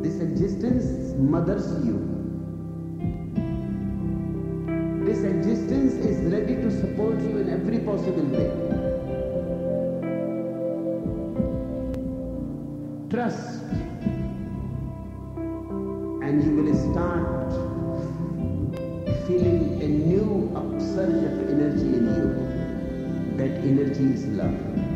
This existence mothers you. This existence is ready to support you in every possible way. Trust, and you will start feeling a new upsurge of energy in you. That energy is love.